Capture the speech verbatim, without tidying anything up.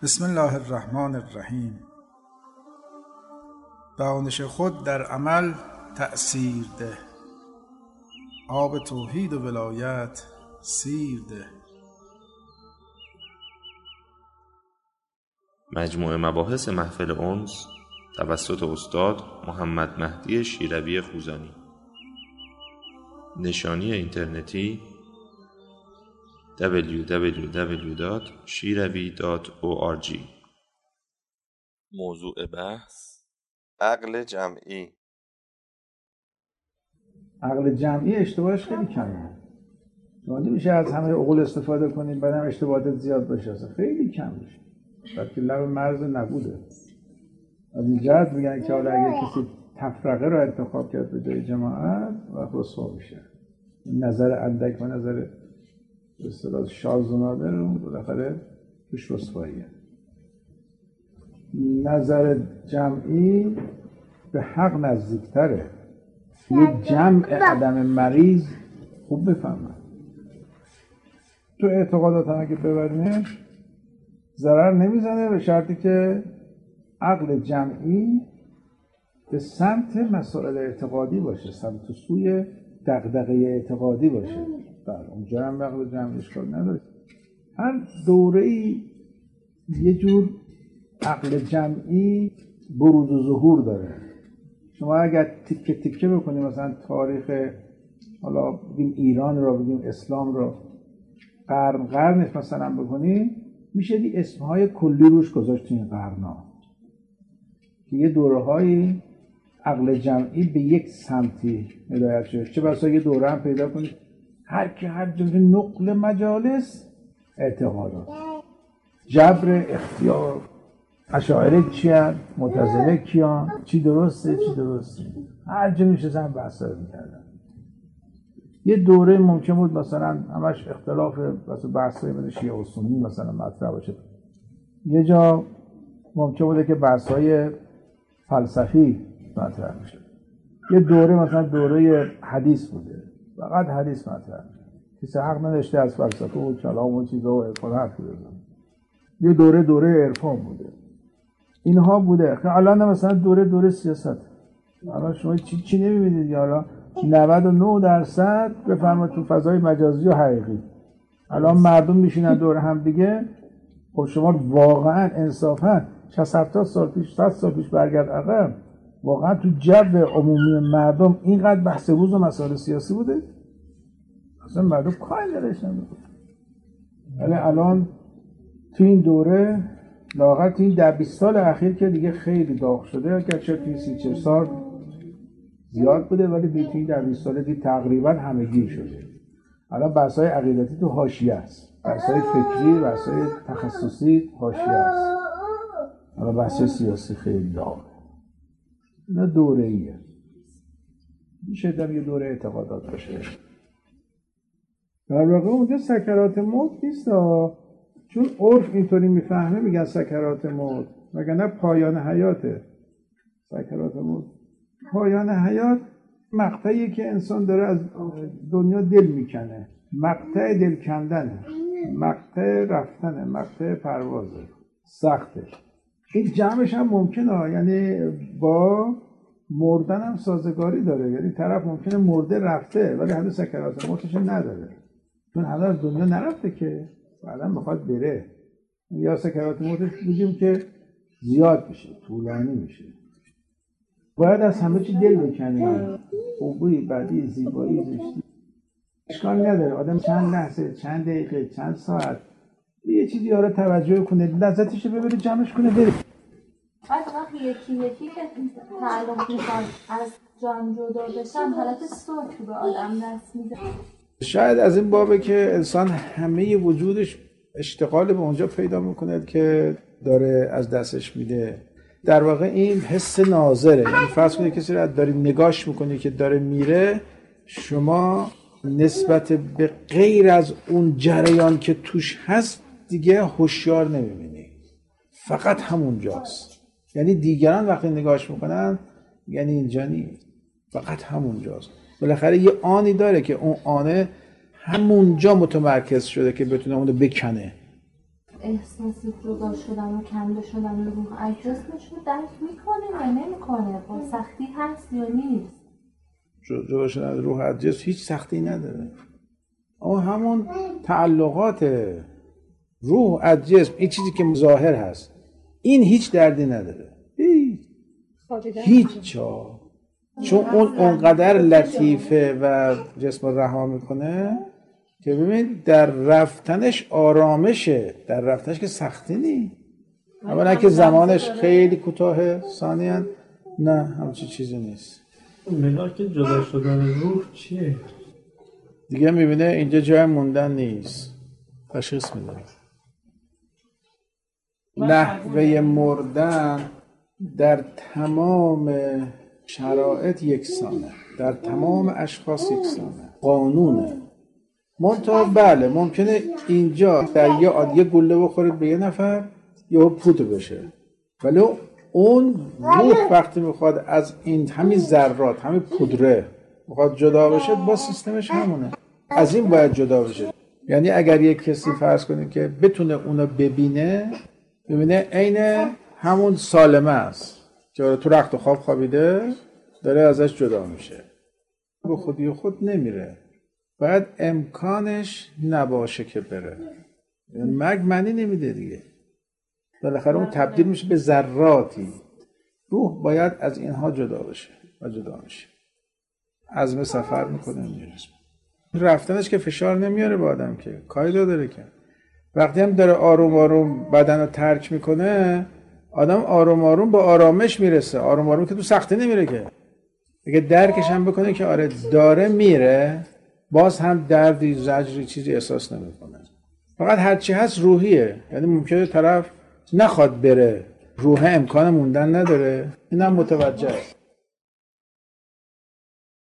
بسم الله الرحمن الرحیم. دانش خود در عمل تأثیر ده، آب توحید و ولایت سیر ده. مجموعه مباحث محفل انس توسط استاد محمد مهدی شیروی خوزانی. نشانی اینترنتی دبلیو دبلیو دبلیو دات شیروی دات او آر جی. موضوع بحث: عقل جمعی. عقل جمعی اشتباهش خیلی کمه. شما نمیشه از همه عقول استفاده کنید بعدم اشتباهات زیاد باشه، خیلی کم میشه. بلکه لب مرز نبوده. از این جهت میگن که حالا اگه کسی تفرقه را انتخاب کرد به جای جماعت وقت رسوا میشه. نظر اندک و نظر به اصطلاح شاذ و نادر اون بالاخره توش رسواییه. نظر جمعی به حق نزدیکتره. یه جمع عدم مریض خوب بفهمن. تو اعتقادات هم اگه ببرینش ضرر نمیزنه به شرطی که عقل جمعی به سمت مسائل اعتقادی باشه، سمت سوی دغدغه اعتقادی باشه. بله اونجا هم عقل جمعی اشکال نداره. هر دوره‌ای یه جور عقل جمعی بروز و ظهور داره. شما اگر تیکه تیکه بکنید مثلا تاریخ حالا بگیم ایران را بگیم اسلام را قرن قرنش مثلا بکنید میشه دی اسمهای کلی روش گذاشت تو این قرن‌ها که یه دوره‌های عقل جمعی به یک سمتی هدایت شده. چه بسا یه دوره هم پیدا کنید هر کی هر جور نقل مجالس اعتقادات، جبر، اختیار، اشاعره کیان، معتزله کیان، چی درسته چی درسته، هر جا میشه هم بحثا رو میکردن. یه دوره ممکن بود مثلا همش اختلاف واسه بحثای بین شیعه و سنی مثلا مطرح باشه. یه جا ممکن بوده که بحثای فلسفی مطرح میشه. یه دوره مثلا دوره حدیث بوده، فقط حدیث مطرح میشه. کسی حق نداشته از فلسفه و کلام و چیزا و عرفان حرف بزنه. یه دوره دوره عرفان بوده. اینها بوده. که الان مثلا دوره دوره سیاست. الان شما چی چی نمی‌بینید یا حالا نود و نه درصد بفرمایید تو فضای مجازی و حقیقی. الان مردم میشینن دور هم دیگه. خب شما واقعا انصافا شصت هفتاد سال پیش صد سال پیش برگرد عقب، واقعا تو جو عمومی مردم اینقدر بحث روز و مسائل سیاسی بوده؟ اصلا مردم کاری نداشتن. ولی الان تو این دوره لااقل تو این ده بیست سال اخیر که دیگه خیلی داغ شده، اگر چه توی سی چهل سال زیاد بوده ولی توی این ده بیست سال دیگه تقریبا همگیر شده. الان بحث‌های عقیدتی تو حاشیه است، بحث‌های فکری، بحث‌های تخصصی حاشیه است. الان بحث سیاسی خیلی داغه. اینا دوره‌ایه. میشه در یه دوره اعتقادات باشه. در واقع اونجا سکرات موت نیست، چون عرف اینطوری میفهمه میگن سکرات موت، وگرنه پایان حیاته. سکرات موت پایان حیات مقطعی که انسان داره از دنیا دل میکنه، مقطع دل کندنه، مقطع رفتنه، مقطع پروازه، سخته. این جمعش هم ممکنه، یعنی با مردن هم سازگاری داره. یعنی طرف ممکنه مرده رفته ولی هنوز سکرات موتش نداره، چون هنوز از دنیا نرفته که بعدا میخواد بره. یا سکرات موتش بگیم که زیاد میشه، طولانی میشه. باید از همه چی دل بکنیم، خوبی، بدی، زیبایی، زشتی اشکال نداره. آدم چند لحظه، چند دقیقه، چند ساعت یه چیزی رو توجه کنه، لذتش رو ببره، جمعش کنه، بره. بعد وقتی یکی یکی که تعلق میخواد از جان جدا بشن حالت سکر به آدم دست میده. شاید از این بابه که انسان همه وجودش اشتغال به اونجا پیدا میکنه که داره از دستش میده. در واقع این حس ناظره. یعنی فرض کنید کسی رو داری نگاش میکنی که داره میره، شما نسبت به غیر از اون جریان که توش هست دیگه هوشیار نمیبینی، فقط همونجاست. یعنی دیگران وقتی نگاش میکنن یعنی اینجا نیست، فقط همونجاست. بالاخره یه آنی داره که اون آنه همونجا متمرکز شده که بتونه اونو بکنه. احساس جدا شدن و کنده شدن روح از جسمش رو درک میکنه یا نمیکنه؟ با سختی هست یا نیست؟ جدا شدن از روح از جسم هیچ سختی نداره. اما همون تعلقات روح از جسم، این چیزی که ظاهر هست، این هیچ دردی نداره. هیچ هیچ چا چون اون اونقدر لطیفه و جسم رها میکنه که ببین در رفتنش آرامشه، در رفتنش که سختی نی. اولا که زمانش خیلی کوتاهه، ثانیاً نه همچین چیزی نیست. ملاک جدا شدن روح چیه؟ دیگه میبینه اینجا جای موندن نیست، تشخیص میده. نحوه مردن در تمام شرایط یکسانه، در تمام اشخاص یکسانه، قانونه. منتها بله ممکنه اینجا در یه عادیه گله بخورید به یه نفر یا پودر بشه، ولی اون روح وقتی میخواد از این همین ذرات، همین پودره میخواد جدا بشه، با سیستمش همونه، از این باید جدا بشه. یعنی اگر یک کسی فرض کنید که بتونه اونو ببینه، ببینه عین همون سالمه است که تو رخت خواب خوابیده داره ازش جدا میشه، به خودی خود نمیره، باید امکانش نباشه که بره. مرگ معنی نمیده دیگه، بالاخره اون تبدیل میشه به ذراتی. روح باید از اینها جدا بشه و جدا میشه، عزم سفر میکنه میره. رفتنش که فشار نمیاره به آدم، که کاری داره که وقتی هم داره آروم آروم بدن رو ترک میکنه، آدم آروم آروم به آرامش میرسه. آروم آروم که تو سختی نمیره که، اگه درکش هم بکنه که آره داره میره، باز هم دردی زجری چیزی احساس نمیکنه. فقط هرچی هست روحیه، یعنی ممکنه طرف نخواد بره، روح امکان موندن نداره، اینم متوجه است.